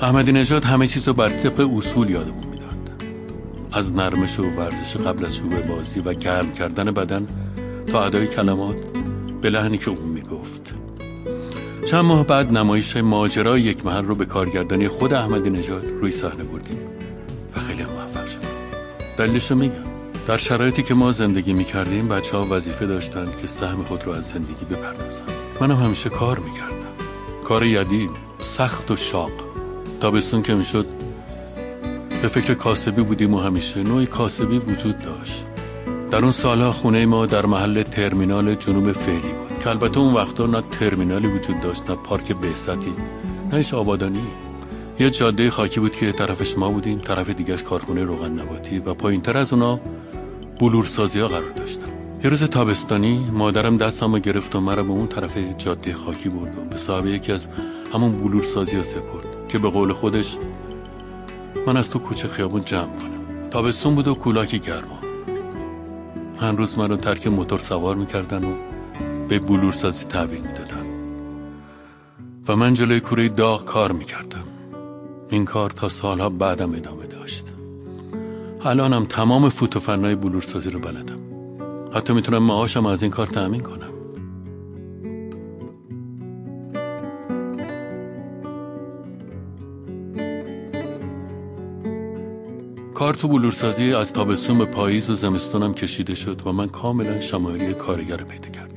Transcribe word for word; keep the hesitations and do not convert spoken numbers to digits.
احمدی نژاد همه چیز رو بر طبق اصول یادمون میداد، از نرمش و ورزش قبل از شروع بازی و گرم کردن بدن تا ادای کلمات به لحنی که اون میگفت. چند ماه بعد نمایش ماجرای یک محل رو به کارگردانی خود احمدی نژاد روی صحنه بردیم و خیلی موفق شد. دلیلش رو میگم. در شرایطی که ما زندگی میکردیم بچه ها وظیفه داشتن که سهم خود رو از زندگی بپردازن. منم همیشه کار میکردم، کار یدی، سخت و شاق. تابستون که میشد به فکر کاسبی بودیم و همیشه نوعی کاسبی وجود داشت. در اون سالها خونه ما در محل ترمینال جنوب فعلی بود که البته اون وقتا نه ترمینالی وجود داشت، نه پارک بعثتی، نه هیچ آبادانی. یه جاده خاکی بود که طرفش ما بودیم، طرف دیگهش کارخونه روغن نباتی و پایینتر از اونا بلورسازی ها قرار داشتن. یه روز تابستانی مادرم دستمو گرفت و مرا به اون طرف جاده خاکی برد و به صاحب یکی از همون بلورسازی ها سپرد که به قول خودش من از تو کوچه خیابون جمع کنم. تابستون بود و کولاکی گرما. هر روز منو ترک موتور سوار میکردن و به بلورسازی تحویل میدادن و من جلوی کوره داغ کار میکردم. این کار تا سالها بعدم ادامه داشت. الانم تمام فوت و فنای بلورسازی رو بلدم. حتی میتونم معاشم از این کار تأمین کنم. کار تو بلورسازی از تابستون به پاییز و زمستونم کشیده شد و من کاملا شمایلی کارگر پیدا کردم.